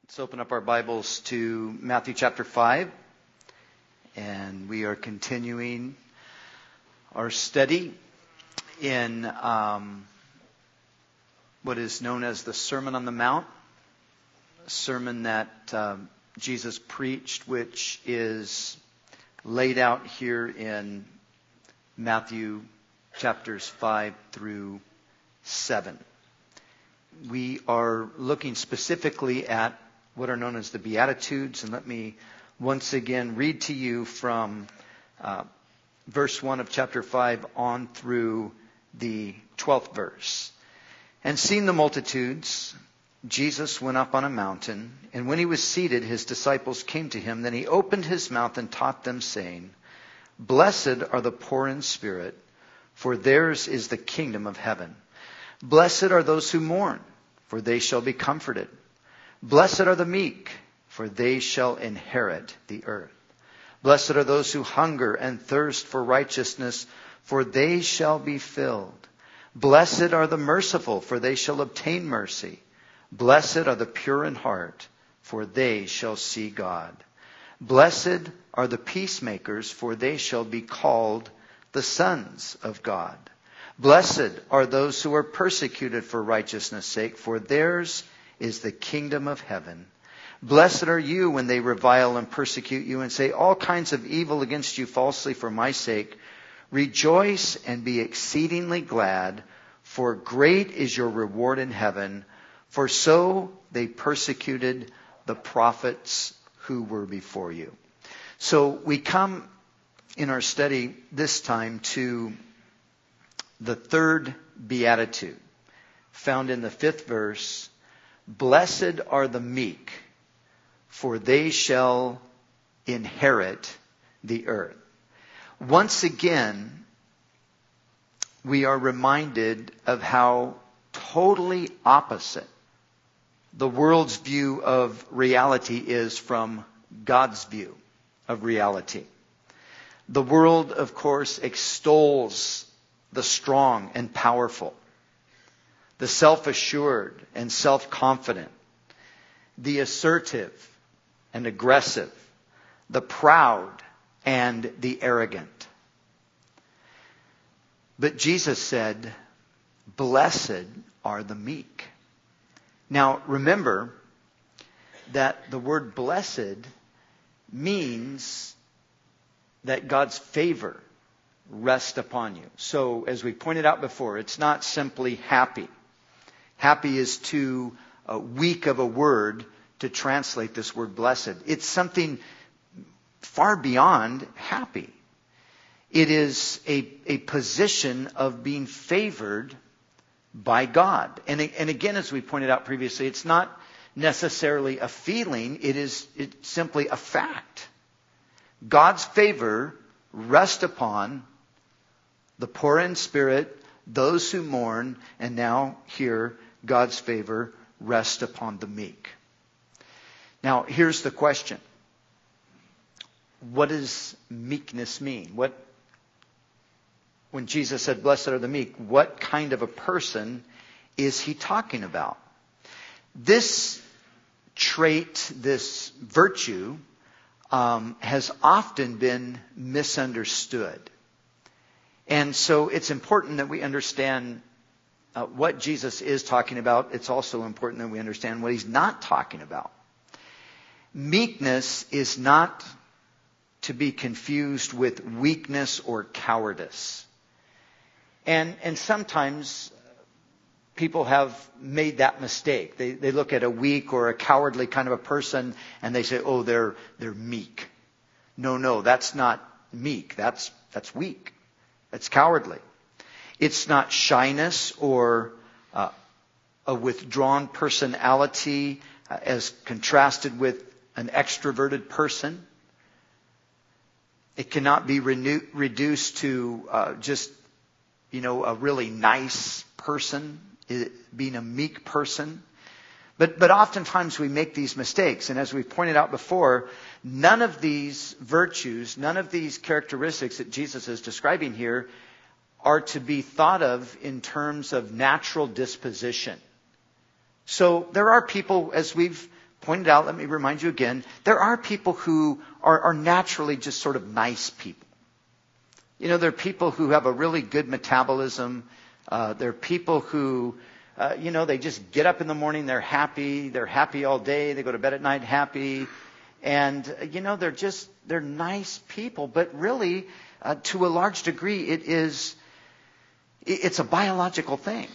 Let's open up our Bibles to Matthew chapter 5, and we are continuing our study in what is known as the Sermon on the Mount, a sermon that Jesus preached, which is laid out here in Matthew chapters 5 through 7. We are looking specifically at what are known as the Beatitudes. And let me once again read to you from verse 1 of chapter 5 on through the 12th verse. And seeing the multitudes, Jesus went up on a mountain, and when he was seated, his disciples came to him. Then he opened his mouth and taught them, saying, Blessed are the poor in spirit, for theirs is the kingdom of heaven. Blessed are those who mourn, for they shall be comforted. Blessed are the meek, for they shall inherit the earth. Blessed are those who hunger and thirst for righteousness, for they shall be filled. Blessed are the merciful, for they shall obtain mercy. Blessed are the pure in heart, for they shall see God. Blessed are the peacemakers, for they shall be called the sons of God. Blessed are those who are persecuted for righteousness' sake, for theirs is the kingdom of heaven. Blessed are you when they revile and persecute you and say all kinds of evil against you falsely for my sake. Rejoice and be exceedingly glad, for great is your reward in heaven. For so they persecuted the prophets who were before you. So we come in our study this time to the third beatitude, found in the 5th verse. Blessed are the meek, for they shall inherit the earth. Once again, we are reminded of how totally opposite the world's view of reality is from God's view of reality. The world, of course, extols the strong and powerful, the self-assured and self-confident, the assertive and aggressive, the proud and the arrogant. But Jesus said, Blessed are the meek. Now remember that the word blessed means that God's favor rest upon you. So as we pointed out before, it's not simply happy. Happy is too weak of a word to translate this word blessed. It's something far beyond happy. It is a position of being favored by God. And again, as we pointed out previously, it's not necessarily a feeling. It's simply a fact. God's favor rests upon the poor in spirit, those who mourn, and now here, God's favor rests upon the meek. Now, here's the question. What does meekness mean? When Jesus said, Blessed are the meek, what kind of a person is he talking about? This trait, this virtue, has often been misunderstood. And so it's important that we understand what Jesus is talking about. It's also important that we understand what he's not talking about. Meekness is not to be confused with weakness or cowardice. And sometimes people have made that mistake. They look at a weak or a cowardly kind of a person and they say, oh, they're meek. No, that's not meek. That's weak. That's cowardly. It's not shyness or a withdrawn personality as contrasted with an extroverted person. It cannot be reduced to just, a really nice person, being a meek person. But oftentimes we make these mistakes. And as we pointed out before, none of these virtues, none of these characteristics that Jesus is describing here are to be thought of in terms of natural disposition. So there are people, as we've pointed out, let me remind you again, there are people who are naturally just sort of nice people. You know, there are people who have a really good metabolism. There are people who, they just get up in the morning, they're happy all day, they go to bed at night happy. And, they're nice people. But really, to a large degree, it's a biological thing.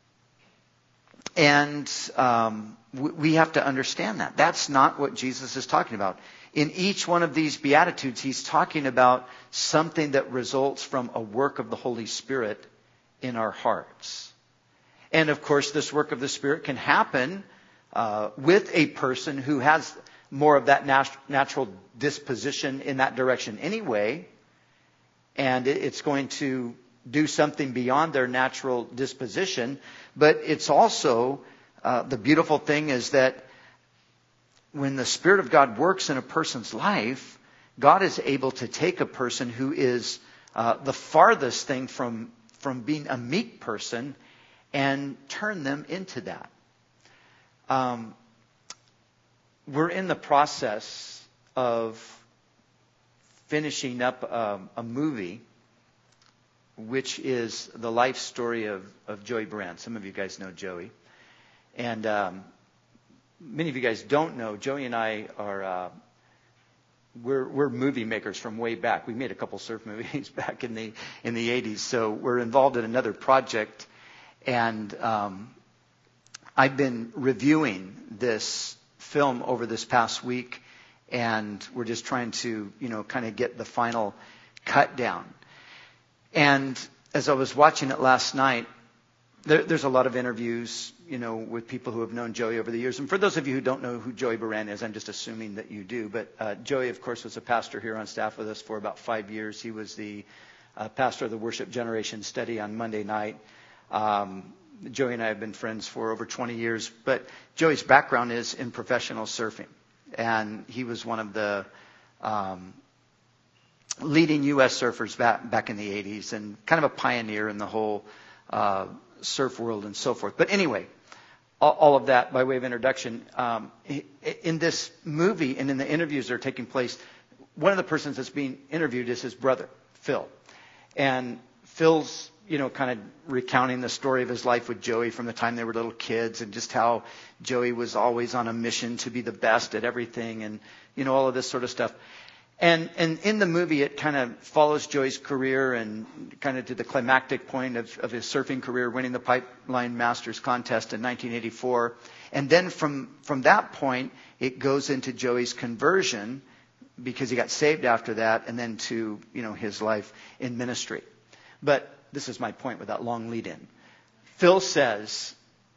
And we have to understand that. That's not what Jesus is talking about. In each one of these Beatitudes, he's talking about something that results from a work of the Holy Spirit in our hearts. And of course, this work of the Spirit can happen with a person who has more of that natural disposition in that direction anyway. And it's going to do something beyond their natural disposition. But it's also, the beautiful thing is that when the Spirit of God works in a person's life, God is able to take a person who is the farthest thing from being a meek person and turn them into that. We're in the process of finishing up a movie, which is the life story of Joey Beran. Some of you guys know Joey. And many of you guys don't know, Joey and I are, we're movie makers from way back. We made a couple surf movies back in the 80s. So we're involved in another project. And I've been reviewing this film over this past week. And we're just trying to, kind of get the final cut down. And as I was watching it last night, there's a lot of interviews, with people who have known Joey over the years. And for those of you who don't know who Joey Beran is, I'm just assuming that you do. But Joey, of course, was a pastor here on staff with us for about 5 years. He was the pastor of the Worship Generation Study on Monday night. Joey and I have been friends for over 20 years. But Joey's background is in professional surfing. And he was one of the leading U.S. surfers back in the 80s and kind of a pioneer in the whole surf world and so forth. But anyway, all of that by way of introduction. In this movie and in the interviews that are taking place, one of the persons that's being interviewed is his brother, Phil. And Phil's, kind of recounting the story of his life with Joey from the time they were little kids and just how Joey was always on a mission to be the best at everything and, all of this sort of stuff. And in the movie, it kind of follows Joey's career and kind of to the climactic point of his surfing career, winning the Pipeline Masters contest in 1984. And then from that point, it goes into Joey's conversion because he got saved after that, and then to, his life in ministry. But this is my point with that long lead in. Phil says,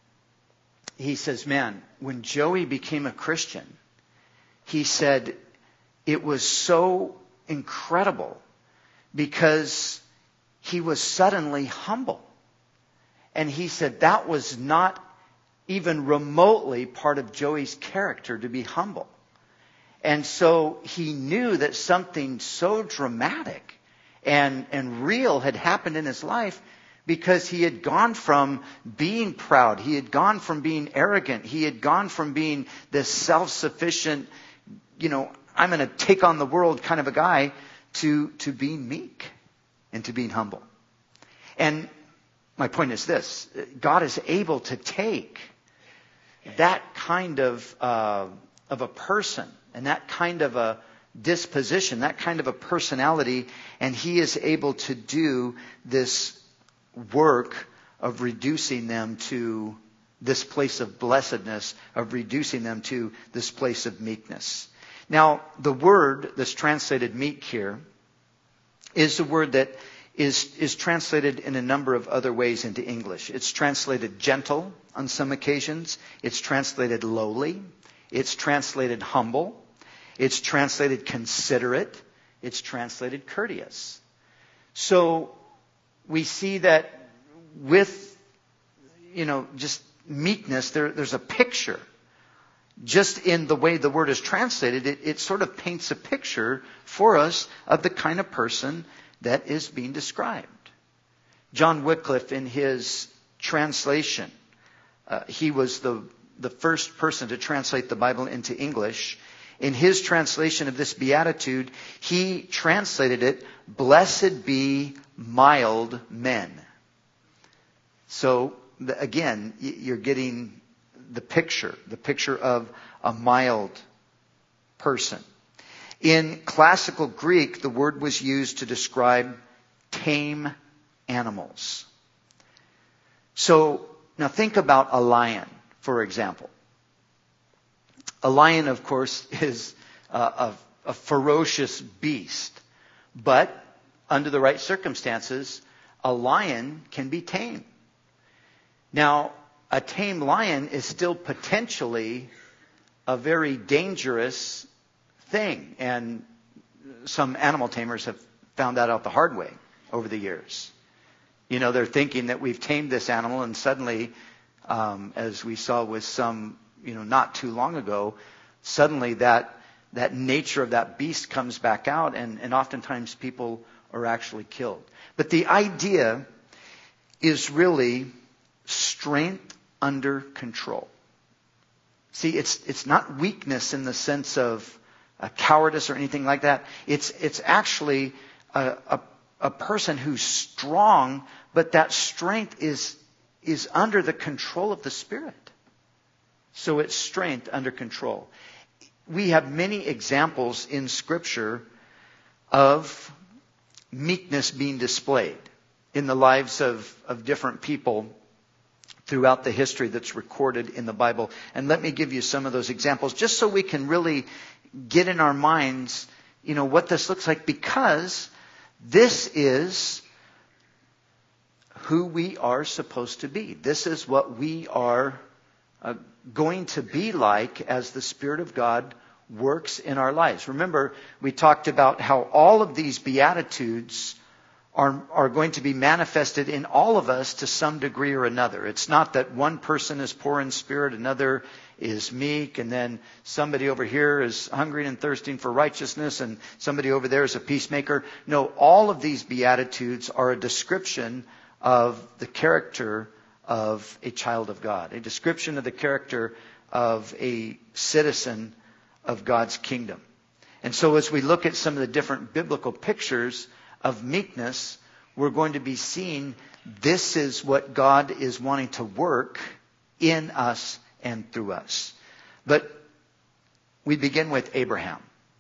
man, when Joey became a Christian, he said, it was so incredible because he was suddenly humble. And he said that was not even remotely part of Joey's character to be humble. And so he knew that something so dramatic and real had happened in his life because he had gone from being proud. He had gone from being arrogant. He had gone from being this self-sufficient, I'm going to take on the world kind of a guy to being meek and to being humble. And my point is this. God is able to take that kind of a person and that kind of a disposition, that kind of a personality, and he is able to do this work of reducing them to this place of blessedness, of reducing them to this place of meekness. Now, the word that's translated meek here is a word that is translated in a number of other ways into English. It's translated gentle on some occasions. It's translated lowly. It's translated humble. It's translated considerate. It's translated courteous. So we see that with, just meekness, there's a picture. Just in the way the word is translated, it sort of paints a picture for us of the kind of person that is being described. John Wycliffe, in his translation, he was the the first person to translate the Bible into English, in his translation of this beatitude, he translated it, "Blessed be mild men." So, again, you're getting the picture of a mild person. In classical Greek, the word was used to describe tame animals. So, now think about a lion, for example. A lion, of course, is a ferocious beast. But under the right circumstances, a lion can be tamed. Now, a tame lion is still potentially a very dangerous thing. And some animal tamers have found that out the hard way over the years. You know, they're thinking that we've tamed this animal, and suddenly, as we saw with some, not too long ago, suddenly that nature of that beast comes back out, and oftentimes people are actually killed. But the idea is really strength under control. See, it's not weakness in the sense of cowardice or anything like that. It's actually a person who's strong, but that strength is under the control of the Spirit. So it's strength under control. We have many examples in Scripture of meekness being displayed in the lives of different people throughout the history that's recorded in the Bible. And let me give you some of those examples, just so we can really get in our minds, what this looks like, because this is who we are supposed to be. This is what we are going to be like as the Spirit of God works in our lives. Remember, we talked about how all of these Beatitudes are going to be manifested in all of us to some degree or another. It's not that one person is poor in spirit, another is meek, and then somebody over here is hungry and thirsting for righteousness, and somebody over there is a peacemaker. No, all of these Beatitudes are a description of the character of a child of God, a description of the character of a citizen of God's kingdom. And so as we look at some of the different biblical pictures of meekness, we're going to be seeing this is what God is wanting to work in us and through us. But we begin with Abraham.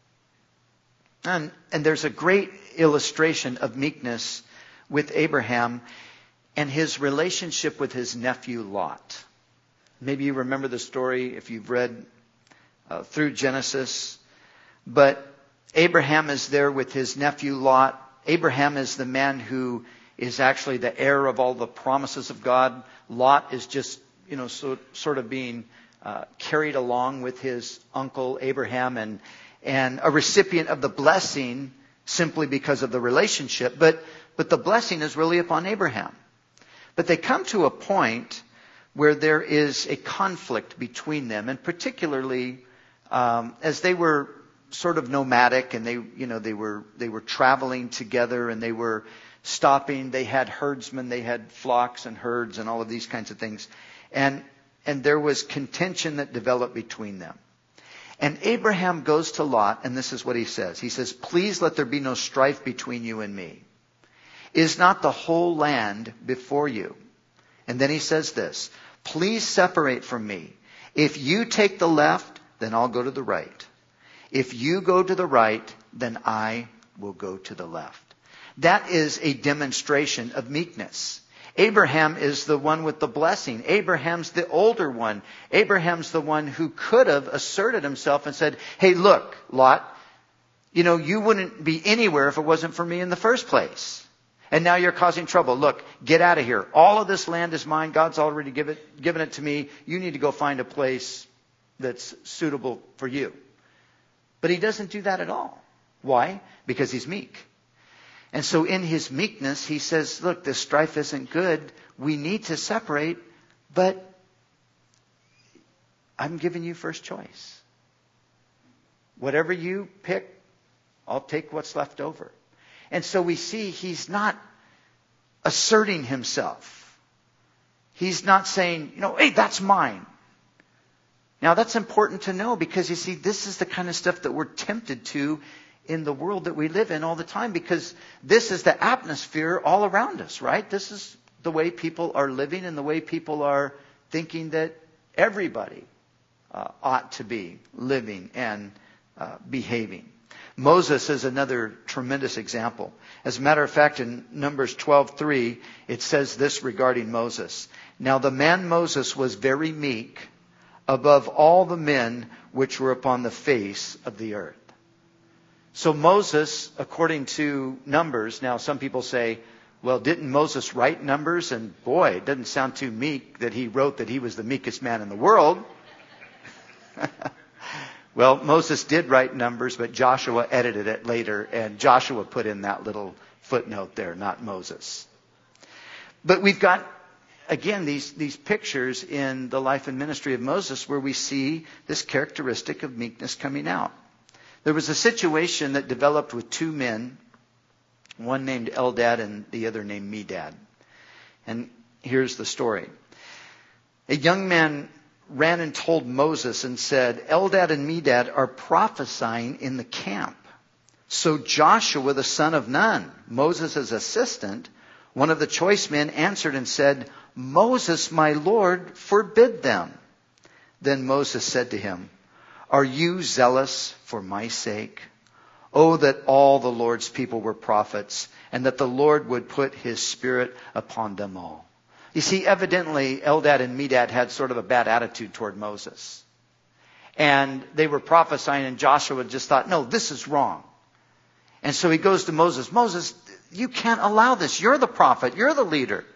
And there's a great illustration of meekness with Abraham and his relationship with his nephew Lot. Maybe you remember the story if you've read through Genesis. But Abraham is there with his nephew Lot. Abraham is the man who is actually the heir of all the promises of God. Lot is just, sort of being carried along with his uncle Abraham and a recipient of the blessing simply because of the relationship. But the blessing is really upon Abraham. But they come to a point where there is a conflict between them, and particularly as they were sort of nomadic, and they were traveling together, and they were stopping. They had herdsmen, they had flocks and herds, and all of these kinds of things, and there was contention that developed between them. And Abraham goes to Lot, and this is what he says. He says, "Please let there be no strife between you and me. Is not the whole land before you?" And then he says this, "Please separate from me. If you take the left, then I'll go to the right. If you go to the right, then I will go to the left." That is a demonstration of meekness. Abraham is the one with the blessing. Abraham's the older one. Abraham's the one who could have asserted himself and said, "Hey, look, Lot, you wouldn't be anywhere if it wasn't for me in the first place. And now you're causing trouble. Look, get out of here. All of this land is mine. God's already given it to me. You need to go find a place that's suitable for you." But he doesn't do that at all. Why? Because he's meek. And so in his meekness, he says, "Look, this strife isn't good. We need to separate, but I'm giving you first choice. Whatever you pick, I'll take what's left over." And so we see he's not asserting himself. He's not saying, "Hey, that's mine." Now that's important to know because you see, this is the kind of stuff that we're tempted to in the world that we live in all the time, because this is the atmosphere all around us, right? This is the way people are living and the way people are thinking that everybody ought to be living and behaving. Moses is another tremendous example. As a matter of fact, in Numbers 12:3, it says this regarding Moses. Now the man Moses was very meek above all the men which were upon the face of the earth. So Moses, according to Numbers, now some people say, well, didn't Moses write Numbers? And boy, it doesn't sound too meek that he wrote that he was the meekest man in the world. Well, Moses did write Numbers, but Joshua edited it later, and Joshua put in that little footnote there, not Moses. But we've got, again, these pictures in the life and ministry of Moses where we see this characteristic of meekness coming out. There was a situation that developed with two men, one named Eldad and the other named Medad. And here's the story. A young man ran and told Moses and said, Eldad and Medad are prophesying in the camp. So Joshua, the son of Nun, Moses' assistant, one of the choice men, answered and said, Moses, my Lord, forbid them. Then Moses said to him, are you zealous for my sake? Oh, that all the Lord's people were prophets, and that the Lord would put his spirit upon them all. You see, evidently, Eldad and Medad had sort of a bad attitude toward Moses. And they were prophesying, and Joshua just thought, no, this is wrong. And so he goes to Moses, Moses, you can't allow this. You're the prophet. You're the leader.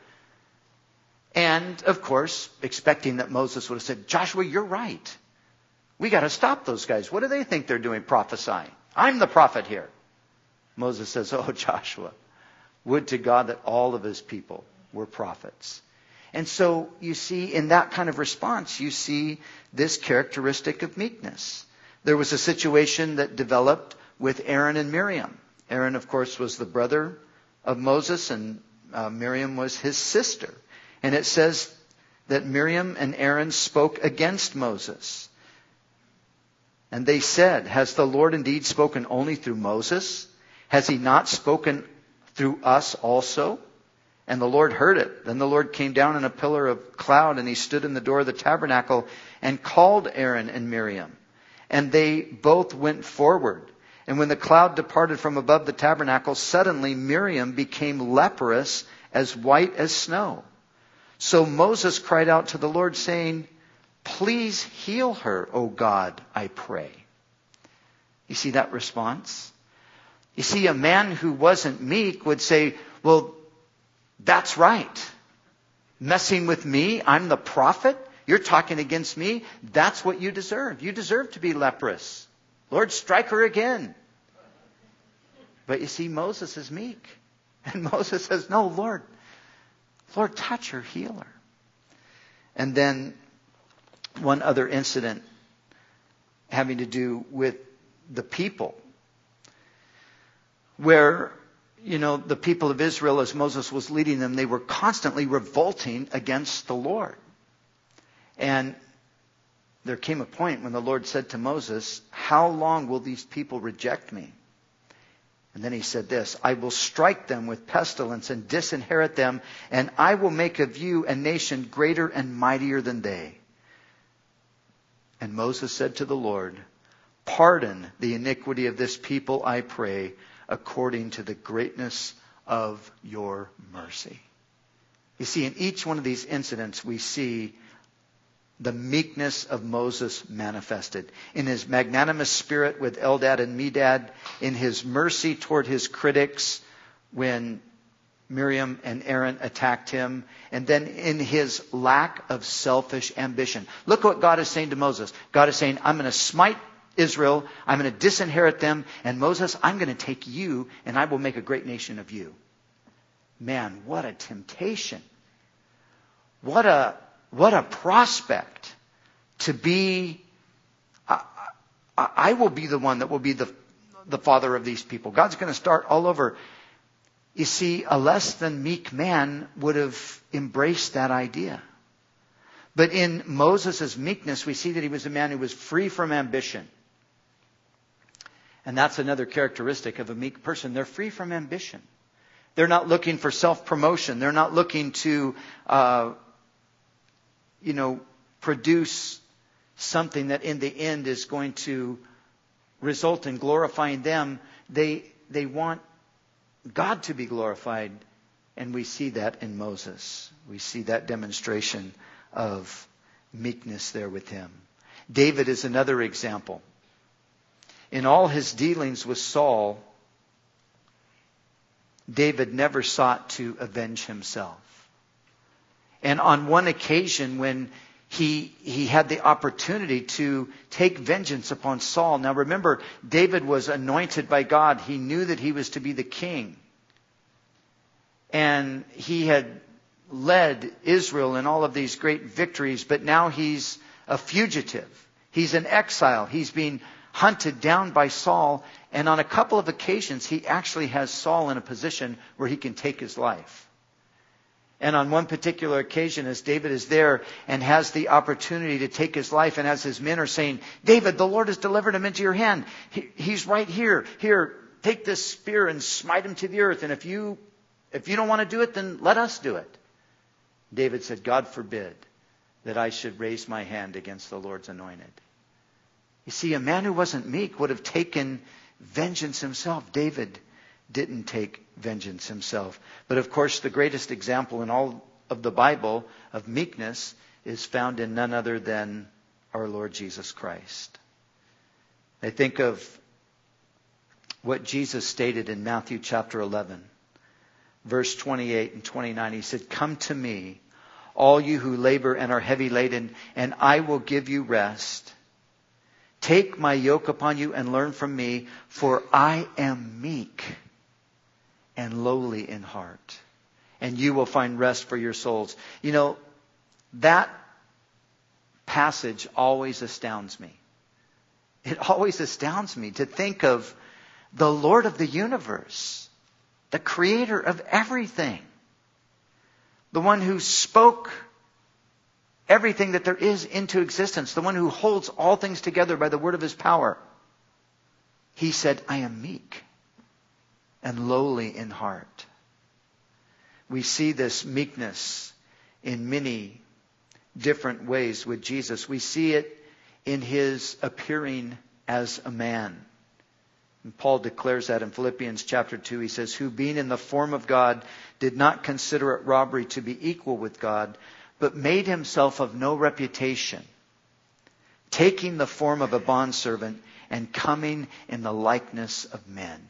And, of course, expecting that Moses would have said, Joshua, you're right. We got to stop those guys. What do they think they're doing prophesying? I'm the prophet here. Moses says, oh, Joshua, would to God that all of his people were prophets. And so you see, in that kind of response, you see this characteristic of meekness. There was a situation that developed with Aaron and Miriam. Aaron, of course, was the brother of Moses, and Miriam was his sister. And it says that Miriam and Aaron spoke against Moses. And they said, has the Lord indeed spoken only through Moses? Has he not spoken through us also? And the Lord heard it. Then the Lord came down in a pillar of cloud, and he stood in the door of the tabernacle and called Aaron and Miriam. And they both went forward. And when the cloud departed from above the tabernacle, suddenly Miriam became leprous, as white as snow. So Moses cried out to the Lord, saying, please heal her, O God, I pray. You see that response? You see, a man who wasn't meek would say, well, that's right. Messing with me, I'm the prophet. You're talking against me. That's what you deserve. You deserve to be leprous. Lord, strike her again. But you see, Moses is meek. And Moses says, no, Lord, touch her, heal her. And then one other incident having to do with the people, where, the people of Israel, as Moses was leading them, they were constantly revolting against the Lord. And there came a point when the Lord said to Moses, how long will these people reject me? And then he said this, I will strike them with pestilence and disinherit them, and I will make of you a nation greater and mightier than they. And Moses said to the Lord, pardon the iniquity of this people, I pray, according to the greatness of your mercy. You see, in each one of these incidents, we see the meekness of Moses manifested. In his magnanimous spirit with Eldad and Medad, in his mercy toward his critics when Miriam and Aaron attacked him, and then in his lack of selfish ambition. Look what God is saying to Moses. God is saying, I'm going to smite Israel, I'm going to disinherit them, and Moses, I'm going to take you, and I will make a great nation of you. Man, what a temptation. What a prospect to be, I will be the one that will be the father of these people. God's going to start all over. You see, a less than meek man would have embraced that idea. But in Moses' meekness, we see that he was a man who was free from ambition. And that's another characteristic of a meek person. They're free from ambition. They're not looking for self-promotion. They're not looking to, produce something that in the end is going to result in glorifying them. They want God to be glorified. And we see that in Moses. We see that demonstration of meekness there with him. David is another example. In all his dealings with Saul, David never sought to avenge himself. And on one occasion when he had the opportunity to take vengeance upon Saul. Now remember, David was anointed by God. He knew that he was to be the king. And he had led Israel in all of these great victories, but now he's a fugitive. He's in exile. He's being hunted down by Saul. And on a couple of occasions, he actually has Saul in a position where he can take his life. And on one particular occasion, as David is there and has the opportunity to take his life, and as his men are saying, David, the Lord has delivered him into your hand. He's right here. Here, take this spear and smite him to the earth. And if you don't want to do it, then let us do it. David said, God forbid that I should raise my hand against the Lord's anointed. You see, a man who wasn't meek would have taken vengeance himself. David didn't take vengeance himself. But of course, the greatest example in all of the Bible of meekness is found in none other than our Lord Jesus Christ. I think of what Jesus stated in Matthew chapter 11, verse 28 and 29. He said, come to me, all you who labor and are heavy laden, and I will give you rest. Take my yoke upon you and learn from me, for I am meek and lowly in heart, and you will find rest for your souls. You know, that passage always astounds me. It always astounds me to think of the Lord of the universe, the creator of everything, the one who spoke everything that there is into existence, the one who holds all things together by the word of his power. He said, I am meek and lowly in heart. We see this meekness in many different ways with Jesus. We see it in his appearing as a man. And Paul declares that in Philippians chapter 2. He says, who being in the form of God did not consider it robbery to be equal with God, but made himself of no reputation, taking the form of a bondservant and coming in the likeness of men.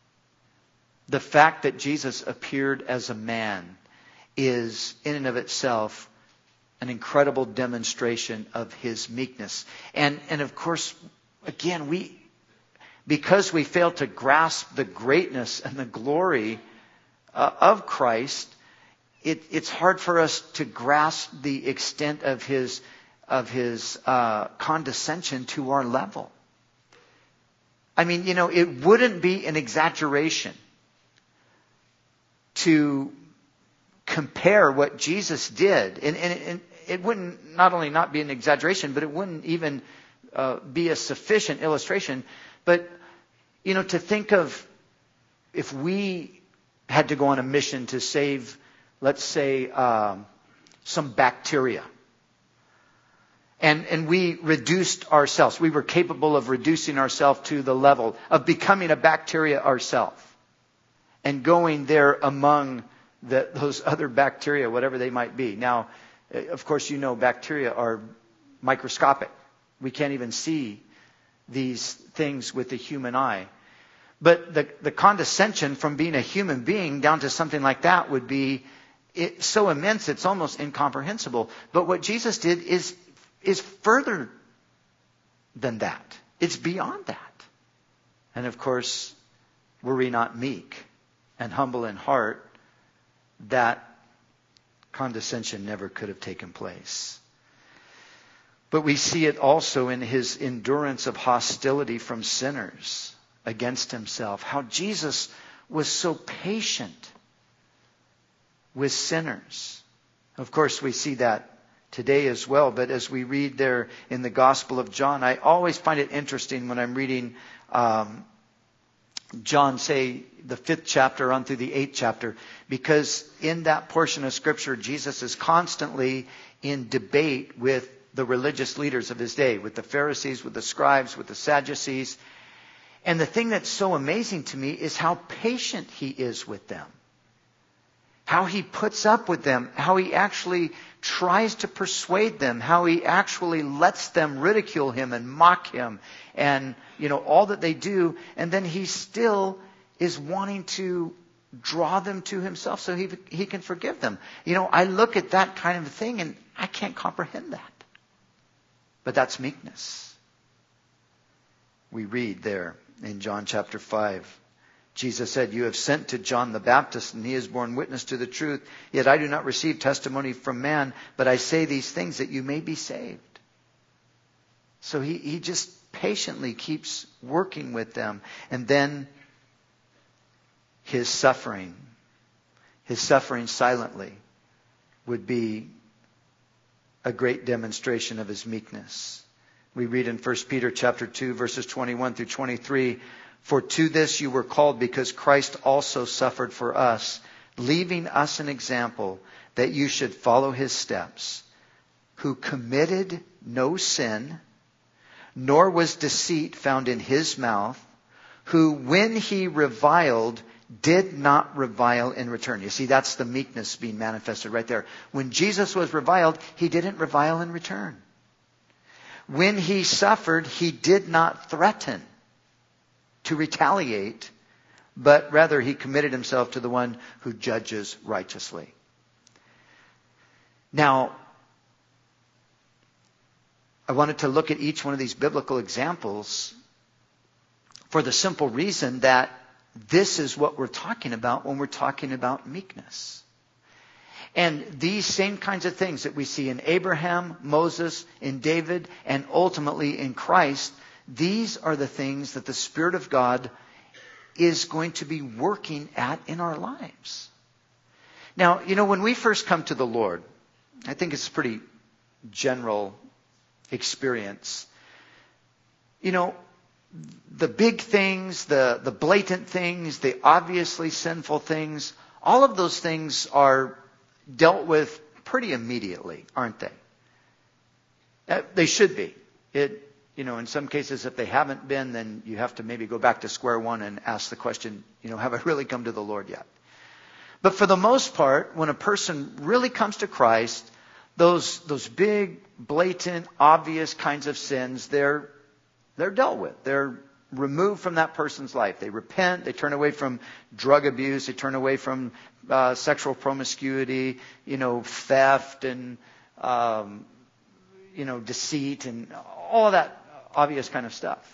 The fact that Jesus appeared as a man is in and of itself an incredible demonstration of his meekness. And of course, again, because we fail to grasp the greatness and the glory of Christ, it's hard for us to grasp the extent of his condescension to our level. I mean, it wouldn't be an exaggeration to compare what Jesus did. And it wouldn't not only not be an exaggeration, but it wouldn't even be a sufficient illustration. But, to think of if we had to go on a mission to save, let's say, some bacteria. And we reduced ourselves. We were capable of reducing ourselves to the level of becoming a bacteria ourselves. And going there among those other bacteria, whatever they might be. Now, of course, bacteria are microscopic. We can't even see these things with the human eye. But the condescension from being a human being down to something like that would be so immense it's almost incomprehensible. But what Jesus did is further than that. It's beyond that. And of course, were we not meek and humble in heart, that condescension never could have taken place. But we see it also in his endurance of hostility from sinners against himself. How Jesus was so patient with sinners. Of course, we see that today as well. But as we read there in the Gospel of John, I always find it interesting when I'm reading John, say, the 5th chapter on through the 8th chapter, because in that portion of Scripture, Jesus is constantly in debate with the religious leaders of his day, with the Pharisees, with the scribes, with the Sadducees. And the thing that's so amazing to me is how patient he is with them. How he puts up with them, how he actually tries to persuade them, how he actually lets them ridicule him and mock him and, all that they do. And then he still is wanting to draw them to himself so he can forgive them. I look at that kind of thing and I can't comprehend that. But that's meekness. We read there in John chapter 5. Jesus said, "You have sent to John the Baptist, and he has borne witness to the truth. Yet I do not receive testimony from man, but I say these things that you may be saved." So he just patiently keeps working with them. And then his suffering silently would be a great demonstration of his meekness. We read in 1 Peter chapter 2, verses 21 through 23, "For to this you were called, because Christ also suffered for us, leaving us an example that you should follow his steps, who committed no sin, nor was deceit found in his mouth, who when he reviled did not revile in return." You see, that's the meekness being manifested right there. When Jesus was reviled, he didn't revile in return. When he suffered, he did not threaten to retaliate, but rather he committed himself to the one who judges righteously. Now, I wanted to look at each one of these biblical examples for the simple reason that this is what we're talking about when we're talking about meekness. And these same kinds of things that we see in Abraham, Moses, in David, and ultimately in Christ, these are the things that the Spirit of God is going to be working at in our lives. Now, when we first come to the Lord, I think it's a pretty general experience. The big things, the blatant things, the obviously sinful things, all of those things are dealt with pretty immediately, aren't they? They should be. In some cases, if they haven't been, then you have to maybe go back to square one and ask the question, have I really come to the Lord yet? But for the most part, when a person really comes to Christ, those big, blatant, obvious kinds of sins, they're dealt with. They're removed from that person's life. They repent. They turn away from drug abuse. They turn away from sexual promiscuity, theft and, deceit and all of that obvious kind of stuff.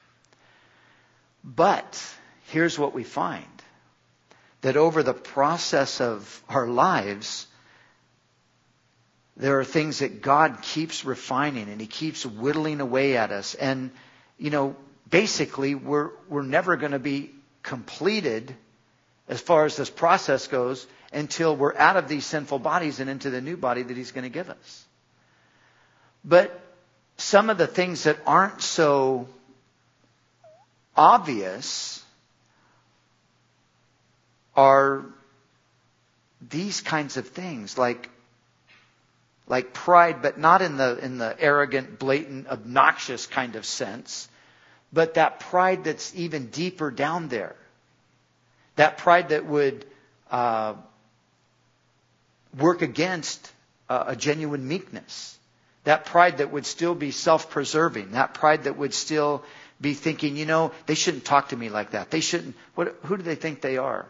But here's what we find. That over the process of our lives, there are things that God keeps refining and he keeps whittling away at us. And, basically we're never going to be completed as far as this process goes until we're out of these sinful bodies and into the new body that he's going to give us. But some of the things that aren't so obvious are these kinds of things, like pride, but not in the arrogant, blatant, obnoxious kind of sense, but that pride that's even deeper down there. That pride that would work against a genuine meekness. That pride that would still be self-preserving. That pride that would still be thinking, they shouldn't talk to me like that. They shouldn't. Who do they think they are?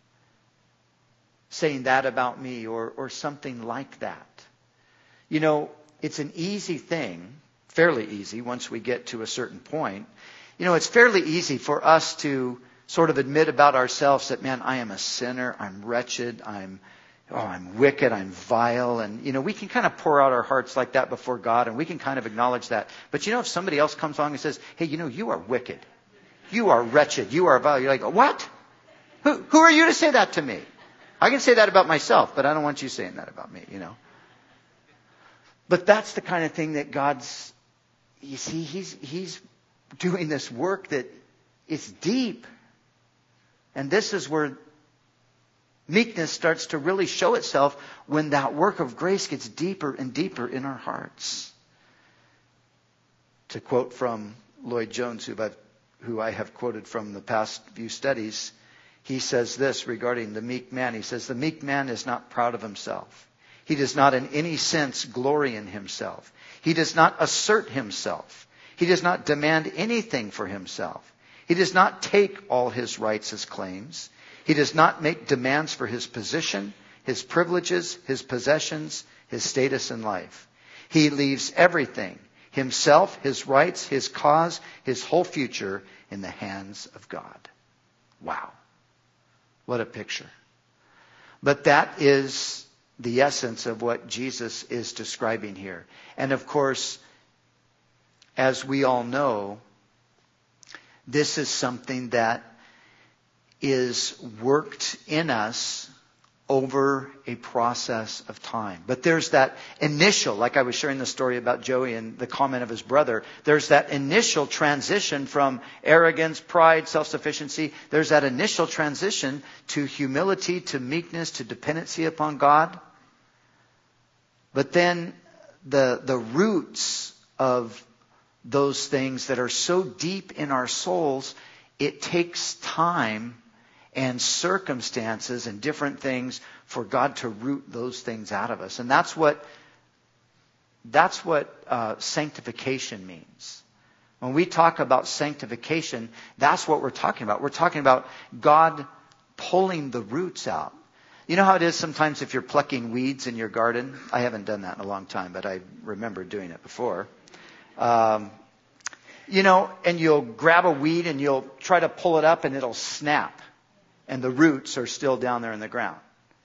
Saying that about me or something like that. It's an easy thing, fairly easy once we get to a certain point. It's fairly easy for us to sort of admit about ourselves that, man, I am a sinner, I'm wretched, I'm wicked, I'm vile. And, we can kind of pour out our hearts like that before God, and we can kind of acknowledge that. But, if somebody else comes along and says, hey, you are wicked, you are wretched, you are vile, you're like, what? Who are you to say that to me? I can say that about myself, but I don't want you saying that about me, But that's the kind of thing that God's, you see, He's doing this work that is deep. And this is where meekness starts to really show itself, when that work of grace gets deeper and deeper in our hearts. To quote from Lloyd Jones, who I have quoted from the past few studies, he says this regarding the meek man. He says, the meek man is not proud of himself. He does not in any sense glory in himself. He does not assert himself. He does not demand anything for himself. He does not take all his rights as claims. He does not make demands for his position, his privileges, his possessions, his status in life. He leaves everything, himself, his rights, his cause, his whole future, in the hands of God. Wow. What a picture. But that is the essence of what Jesus is describing here. And of course, as we all know, this is something that is worked in us over a process of time. But there's that initial, like I was sharing the story about Joey and the comment of his brother, there's that initial transition from arrogance, pride, self-sufficiency. There's that initial transition to humility, to meekness, to dependency upon God. But then the roots of those things that are so deep in our souls, it takes time and circumstances and different things for God to root those things out of us. And that's what sanctification means. When we talk about sanctification, that's what we're talking about. We're talking about God pulling the roots out. You know how it is sometimes if you're plucking weeds in your garden? I haven't done that in a long time, but I remember doing it before. And you'll grab a weed and you'll try to pull it up and it'll snap. And the roots are still down there in the ground.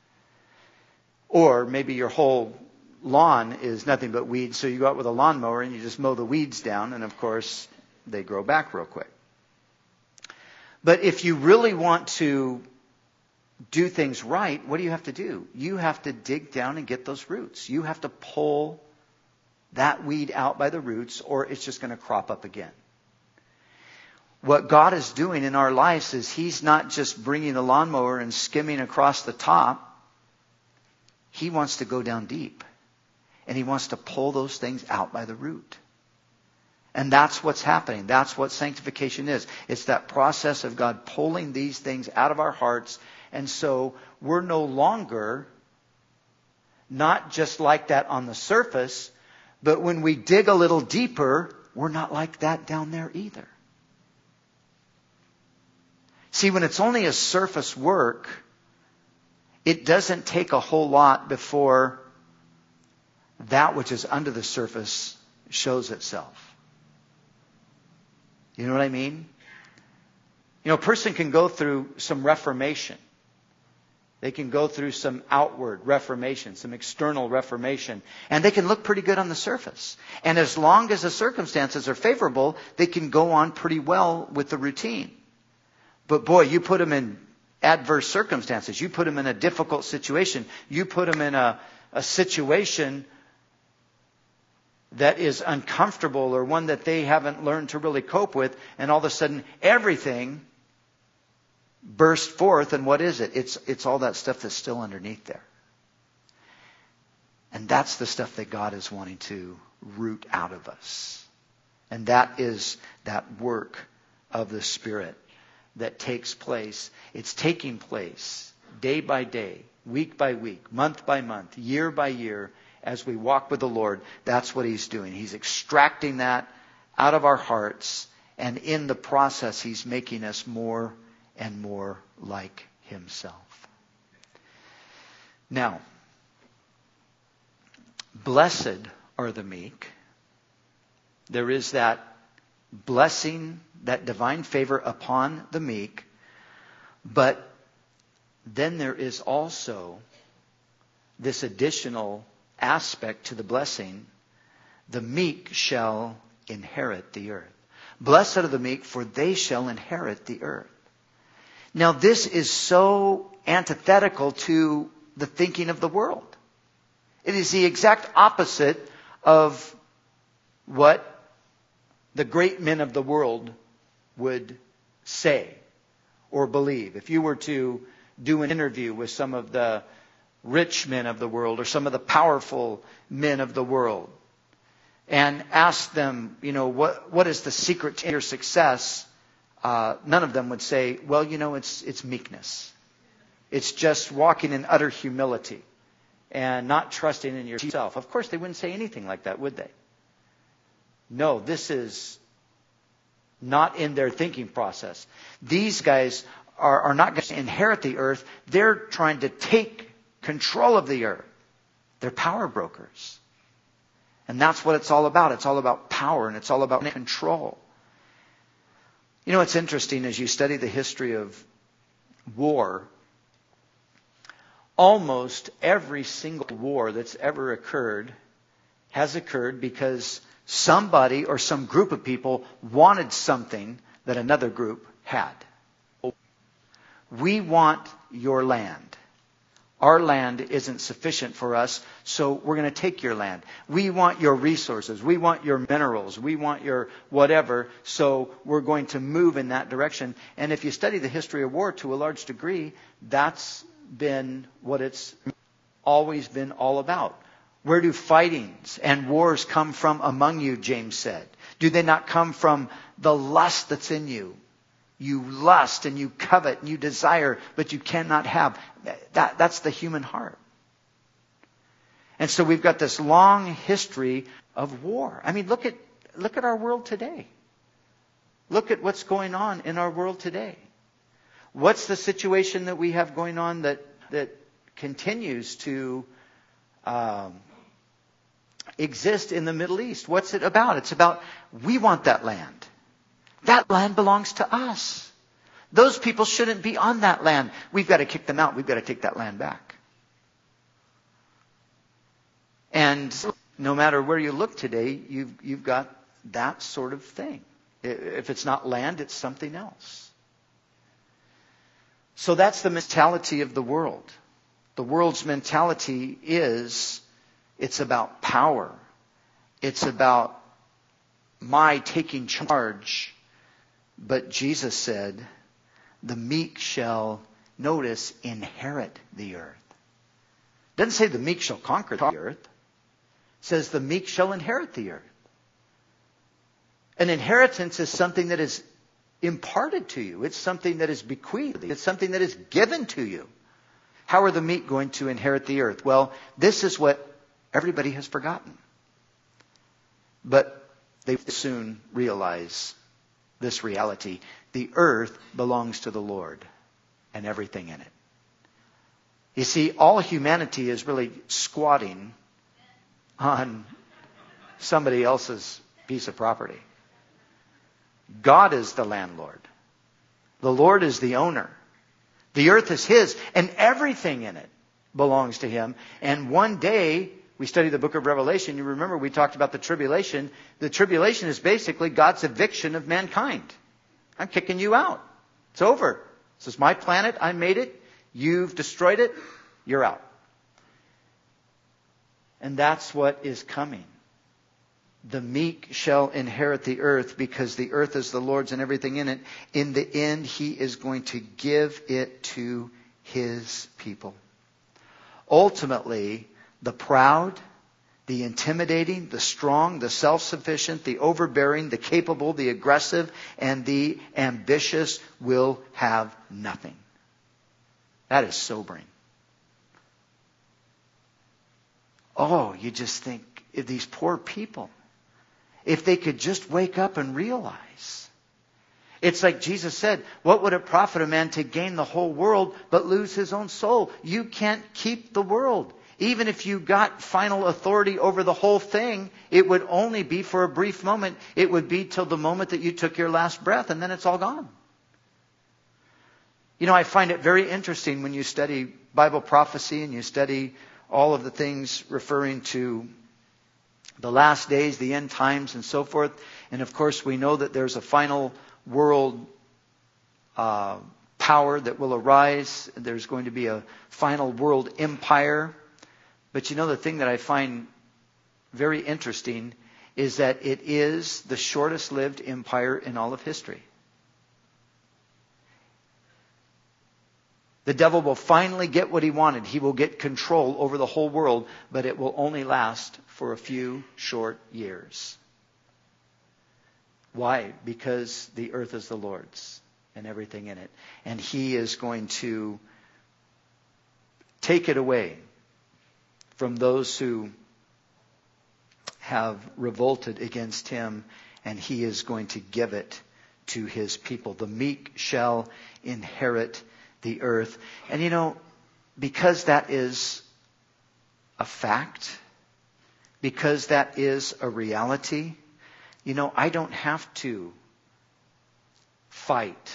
Or maybe your whole lawn is nothing but weeds, so you go out with a lawnmower and you just mow the weeds down, and of course, they grow back real quick. But if you really want to do things right, what do you have to do? You have to dig down and get those roots. You have to pull that weed out by the roots, or it's just going to crop up again. What God is doing in our lives is He's not just bringing the lawnmower and skimming across the top. He wants to go down deep. And He wants to pull those things out by the root. And that's what's happening. That's what sanctification is. It's that process of God pulling these things out of our hearts. And so we're no longer not just like that on the surface, but when we dig a little deeper, we're not like that down there either. See, when it's only a surface work, it doesn't take a whole lot before that which is under the surface shows itself. You know what I mean? A person can go through some reformation. They can go through some outward reformation, some external reformation, and they can look pretty good on the surface. And as long as the circumstances are favorable, they can go on pretty well with the routine. But boy, you put them in adverse circumstances. You put them in a difficult situation. You put them in a situation that is uncomfortable or one that they haven't learned to really cope with. And all of a sudden, everything burst forth. And what is it? It's all that stuff that's still underneath there. And that's the stuff that God is wanting to root out of us. And that is that work of the Spirit that takes place. It's taking place day by day, week by week, month by month, year by year, as we walk with the Lord. That's what He's doing. He's extracting that out of our hearts, and in the process, He's making us more and more like Himself. Now, blessed are the meek. There is that blessing, that divine favor upon the meek. But then there is also this additional aspect to the blessing. The meek shall inherit the earth. Blessed are the meek, for they shall inherit the earth. Now this is so antithetical to the thinking of the world. It is the exact opposite of what the great men of the world would say or believe. If you were to do an interview with some of the rich men of the world or some of the powerful men of the world and ask them, what is the secret to your success? None of them would say, well, it's meekness. It's just walking in utter humility and not trusting in yourself. Of course, they wouldn't say anything like that, would they? No, this is not in their thinking process. These guys are not going to inherit the earth. They're trying to take control of the earth. They're power brokers. And that's what it's all about. It's all about power and it's all about control. It's interesting as you study the history of war. Almost every single war that's ever occurred has occurred because somebody or some group of people wanted something that another group had. We want your land. Our land isn't sufficient for us, so we're going to take your land. We want your resources. We want your minerals. We want your whatever, so we're going to move in that direction. And if you study the history of war to a large degree, that's been what it's always been all about. Where do fightings and wars come from among you, James said? Do they not come from the lust that's in you? You lust and you covet and you desire, but you cannot have. That's the human heart. And so we've got this long history of war. I mean, look at our world today. Look at what's going on in our world today. What's the situation that we have going on that continues to exist in the Middle East? What's it about? It's about we want that land. That land belongs to us. Those people shouldn't be on that land. We've got to kick them out. We've got to take that land back. And no matter where you look today, you've got that sort of thing. If it's not land, it's something else. So that's the mentality of the world. The world's mentality is, it's about power. It's about my taking charge. But Jesus said, the meek shall, notice, inherit the earth. It doesn't say the meek shall conquer the earth. It says the meek shall inherit the earth. An inheritance is something that is imparted to you. It's something that is bequeathed. It's something that is given to you. How are the meek going to inherit the earth? Well, this is what everybody has forgotten. But they soon realize this reality. The earth belongs to the Lord and everything in it. You see, all humanity is really squatting on somebody else's piece of property. God is the landlord. The Lord is the owner. The earth is His, and everything in it belongs to Him. And one day, we studied the book of Revelation. You remember we talked about the tribulation. The tribulation is basically God's eviction of mankind. I'm kicking you out. It's over. This is my planet. I made it. You've destroyed it. You're out. And that's what is coming. The meek shall inherit the earth because the earth is the Lord's and everything in it. In the end, He is going to give it to His people. Ultimately, the proud, the intimidating, the strong, the self-sufficient, the overbearing, the capable, the aggressive, and the ambitious will have nothing. That is sobering. Oh, you just think, if these poor people, if they could just wake up and realize. It's like Jesus said, what would it profit a man to gain the whole world but lose his own soul? You can't keep the world. Even if you got final authority over the whole thing, it would only be for a brief moment. It would be till the moment that you took your last breath, and then it's all gone. I find it very interesting when you study Bible prophecy and you study all of the things referring to the last days, the end times, and so forth. And of course, we know that there's a final world power that will arise. There's going to be a final world empire. But the thing that I find very interesting is that it is the shortest lived empire in all of history. The devil will finally get what he wanted. He will get control over the whole world, but it will only last for a few short years. Why? Because the earth is the Lord's and everything in it. And He is going to take it away from those who have revolted against Him, and He is going to give it to His people. The meek shall inherit the earth. And you know, because that is a fact, because that is a reality, you know, I don't have to fight.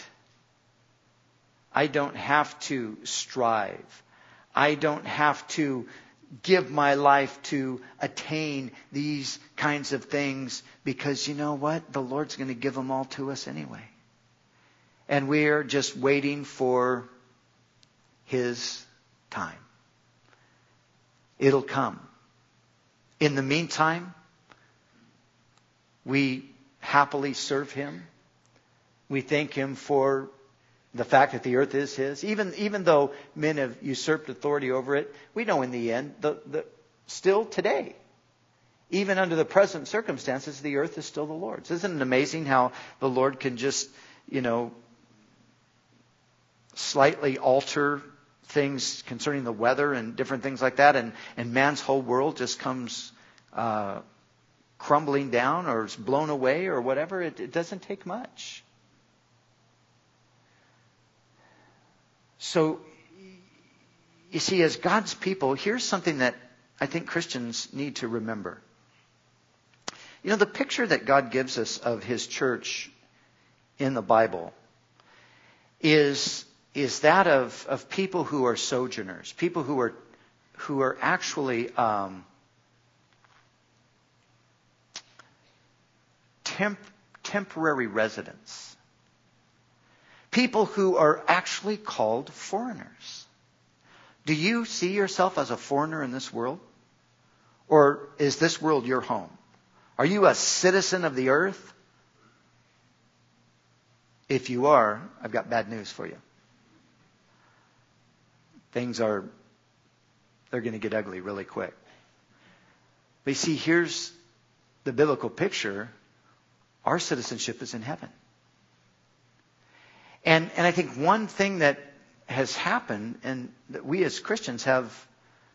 I don't have to strive. I don't have to give my life to attain these kinds of things, because you know what? The Lord's going to give them all to us anyway. And we're just waiting for His time. It'll come. In the meantime, we happily serve Him. We thank Him for the fact that the earth is His. Even though men have usurped authority over it, we know in the end, still today, even under the present circumstances, the earth is still the Lord's. Isn't it amazing how the Lord can just, slightly alter things concerning the weather and different things like that, and man's whole world just comes crumbling down or is blown away or whatever. It doesn't take much. So, you see, as God's people, here's something that I think Christians need to remember. The picture that God gives us of His church in the Bible is that of people who are sojourners, people who are actually temporary residents. People who are actually called foreigners. Do you see yourself as a foreigner in this world? Or is this world your home? Are you a citizen of the earth? If you are, I've got bad news for you. They're going to get ugly really quick. But you see, here's the biblical picture. Our citizenship is in heaven. And I think one thing that has happened, and that we as Christians have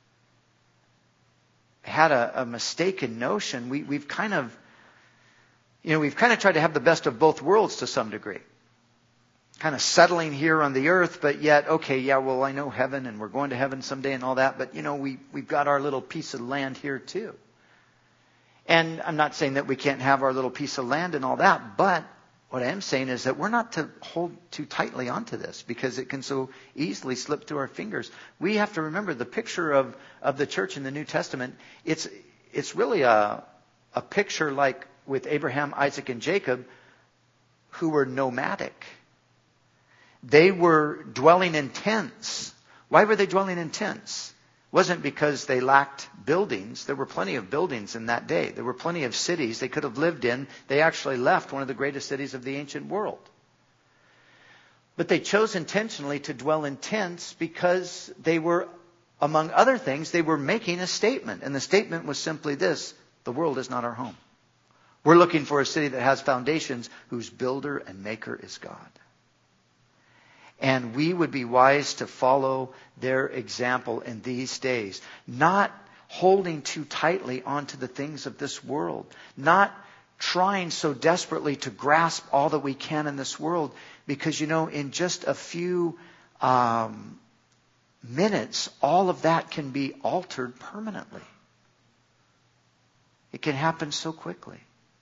had a mistaken notion, we've kind of tried to have the best of both worlds to some degree. Kind of settling here on the earth, but yet, I know heaven and we're going to heaven someday and all that, but we've got our little piece of land here too. And I'm not saying that we can't have our little piece of land and all that, but what I am saying is that we're not to hold too tightly onto this, because it can so easily slip through our fingers. We have to remember the picture of the church in the New Testament. It's really a picture like with Abraham, Isaac, and Jacob, who were nomadic. They were dwelling in tents. Why were they dwelling in tents? It wasn't because they lacked buildings. There were plenty of buildings in that day. There were plenty of cities they could have lived in. They actually left one of the greatest cities of the ancient world. But they chose intentionally to dwell in tents because they were, among other things, they were making a statement. And the statement was simply this: the world is not our home. We're looking for a city that has foundations, whose builder and maker is God. And we would be wise to follow their example in these days. Not holding too tightly onto the things of this world. Not trying so desperately to grasp all that we can in this world. Because, in just a few minutes, all of that can be altered permanently. It can happen so quickly.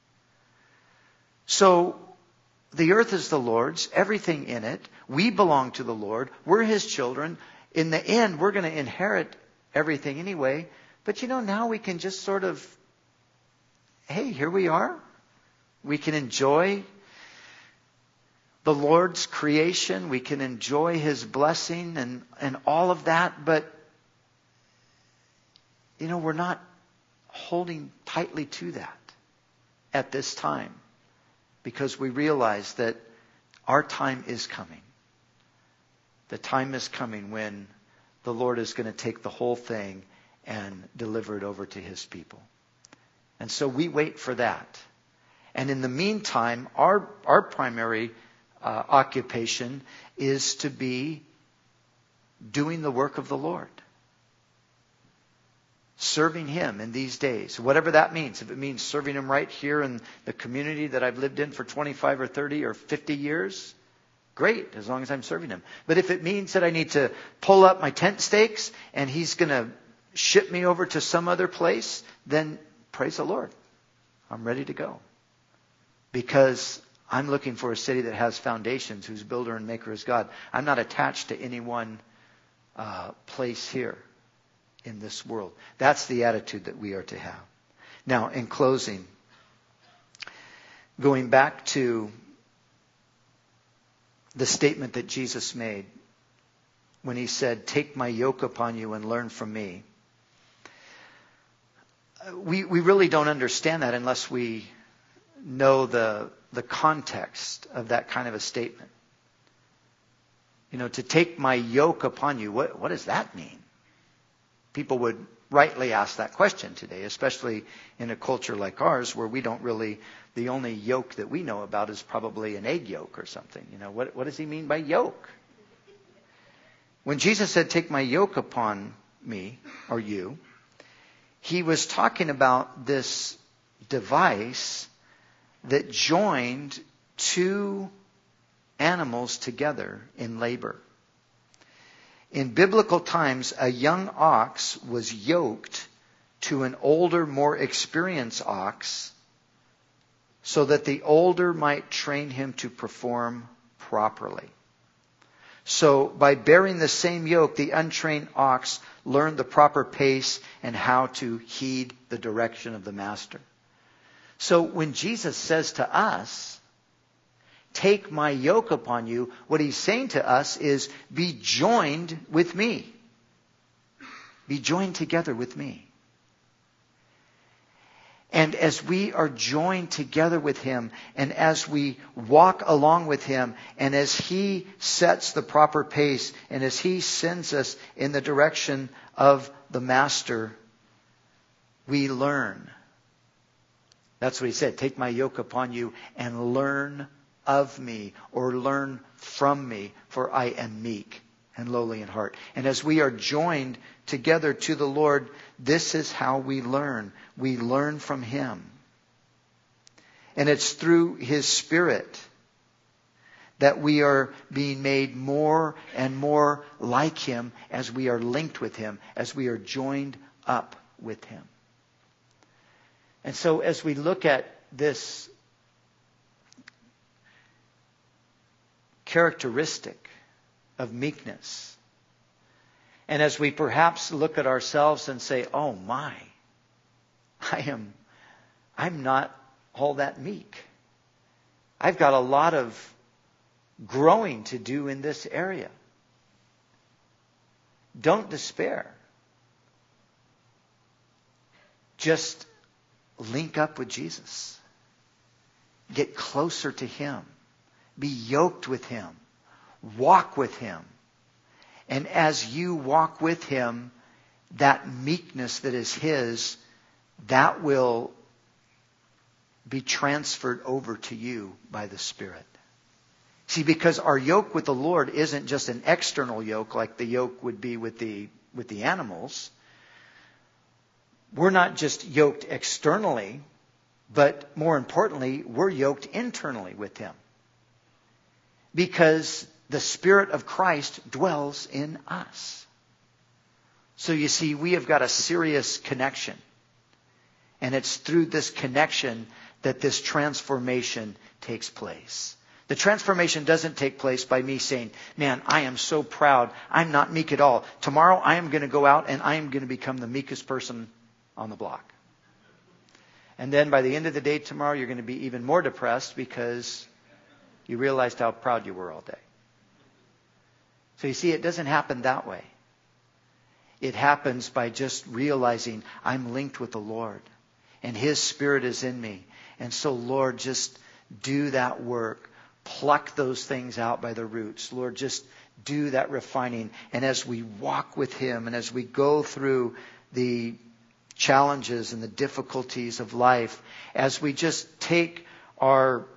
So, the earth is the Lord's, everything in it. We belong to the Lord. We're His children. In the end, we're going to inherit everything anyway. But now we can just sort of, hey, here we are. We can enjoy the Lord's creation. We can enjoy His blessing and all of that. But, we're not holding tightly to that at this time, because we realize that our time is coming. The time is coming when the Lord is going to take the whole thing and deliver it over to his people. And so we wait for that. And in the meantime, our primary occupation is to be doing the work of the Lord. Serving him in these days, whatever that means. If it means serving him right here in the community that I've lived in for 25 or 30 or 50 years, great, as long as I'm serving him. But if it means that I need to pull up my tent stakes and he's going to ship me over to some other place, then praise the Lord. I'm ready to go. Because I'm looking for a city that has foundations, whose builder and maker is God. I'm not attached to any one place here in this world. That's the attitude that we are to have. Now, in closing, going back to the statement that Jesus made when he said, "Take my yoke upon you and learn from me." We really don't understand that unless we know the context of that kind of a statement. You know, to take my yoke upon you, what does that mean? People would rightly ask that question today, especially in a culture like ours where we don't really, the only yoke that we know about is probably an egg yolk or something. You know, what does he mean by yoke? When Jesus said, "Take my yoke upon me," or you, he was talking about this device that joined two animals together in labor. In biblical times, a young ox was yoked to an older, more experienced ox so that the older might train him to perform properly. So by bearing the same yoke, the untrained ox learned the proper pace and how to heed the direction of the master. So when Jesus says to us, "Take my yoke upon you," what he's saying to us is, be joined with me. Be joined together with me. And as we are joined together with him, and as we walk along with him, and as he sets the proper pace, and as he sends us in the direction of the master, we learn. That's what he said. "Take my yoke upon you and learn of me," or learn from me, "for I am meek and lowly in heart." And as we are joined together to the Lord, this is how we learn. We learn from him. And it's through his Spirit that we are being made more and more like him as we are linked with him, as we are joined up with him. And so as we look at this characteristic of meekness, and as we perhaps look at ourselves and say, "Oh my, I'm not all that meek. I've got a lot of growing to do in this area." Don't despair. Just link up with Jesus. Get closer to him. Be yoked with him. Walk with him. And as you walk with him, that meekness that is his, that will be transferred over to you by the Spirit. See, because our yoke with the Lord isn't just an external yoke like the yoke would be with the animals. We're not just yoked externally, but more importantly, we're yoked internally with him. Because the Spirit of Christ dwells in us. So you see, we have got a serious connection. And it's through this connection that this transformation takes place. The transformation doesn't take place by me saying, "Man, I am so proud. I'm not meek at all. Tomorrow I am going to go out and I am going to become the meekest person on the block." And then by the end of the day tomorrow, you're going to be even more depressed because you realized how proud you were all day. So you see, it doesn't happen that way. it happens by just realizing I'm linked with the Lord and His Spirit is in me. And so, Lord, just do that work. Pluck those things out by the roots. Lord, just do that refining. And as we walk with Him and as we go through the challenges and the difficulties of life, as we just take our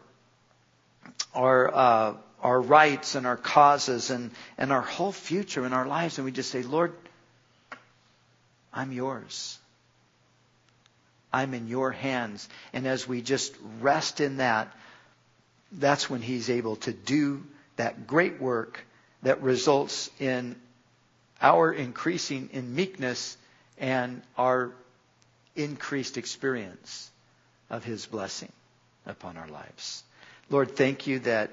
rights and our causes and our whole future in our lives, and we just say, Lord, I'm yours. I'm in your hands. And as we just rest in that, that's when He's able to do that great work that results in our increasing in meekness and our increased experience of His blessing upon our lives. Lord, thank you that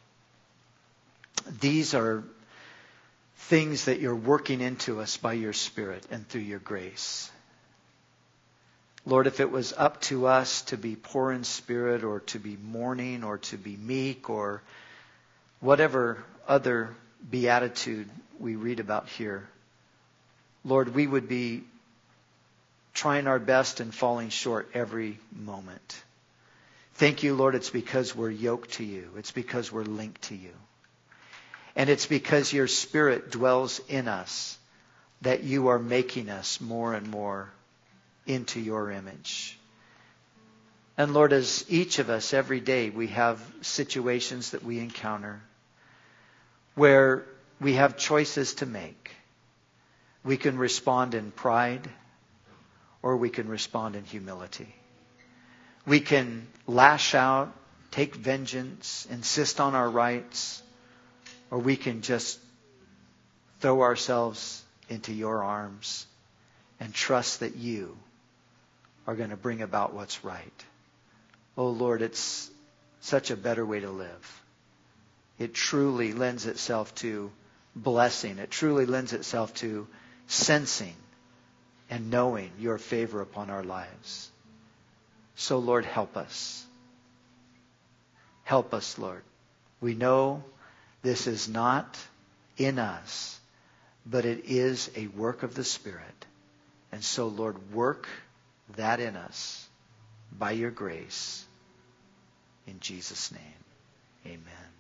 these are things that you're working into us by your Spirit and through your grace. Lord, if it was up to us to be poor in spirit or to be mourning or to be meek or whatever other beatitude we read about here, Lord, we would be trying our best and falling short every moment. Thank you, Lord, it's because we're yoked to you. It's because we're linked to you. And it's because your Spirit dwells in us that you are making us more and more into your image. And Lord, as each of us every day, we have situations that we encounter where we have choices to make. We can respond in pride or we can respond in humility. We can lash out, take vengeance, insist on our rights, or we can just throw ourselves into your arms and trust that you are going to bring about what's right. Oh Lord, it's such a better way to live. It truly lends itself to blessing. It truly lends itself to sensing and knowing your favor upon our lives. So Lord, help us. Help us, Lord. We know this is not in us, but it is a work of the Spirit. And so, Lord, work that in us by your grace. In Jesus' name, amen.